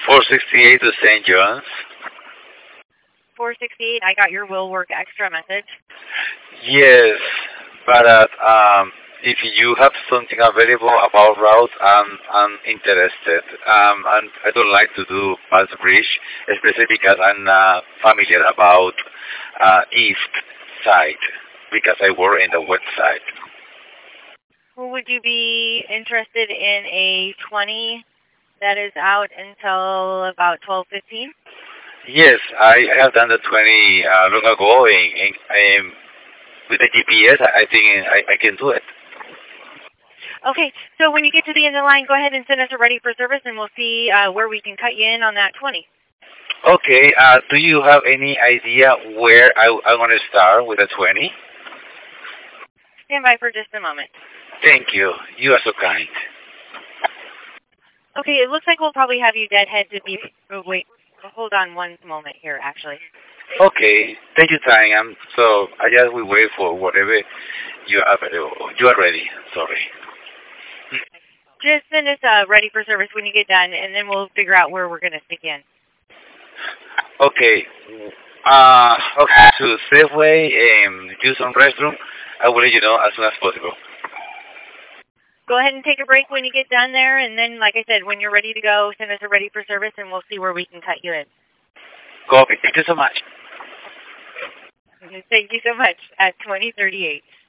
468 to St. John's. 468, I got your will work extra message. Yes, but if you have something available about routes, I'm interested. And I don't like to do Pass Bridge, especially because I'm not familiar about east side, because I work in the west side. Would you be interested in a 20 that is out until about 12:15? Yes, I have done the 20 long ago with the GPS. I think I can do it. Okay, so when you get to the end of the line, go ahead and send us a ready for service, and we'll see where we can cut you in on that 20. Okay, do you have any idea where I want to start with the 20? Stand by for just a moment. Thank you. You are so kind. Okay, it looks like we'll probably have you deadhead to be... Oh, wait, hold on one moment here, actually. Okay, take your time. So I just will wait for whatever you are available. You are ready. Sorry. Just send us ready for service when you get done, and then we'll figure out where we're going to stick in. Okay. Okay, to Safeway and use some restroom. I will let you know as soon as possible. Go ahead and take a break when you get done there, and then, like I said, when you're ready to go, send us a ready for service, and we'll see where we can cut you in. Copy. Thank you so much. Thank you so much at 2038.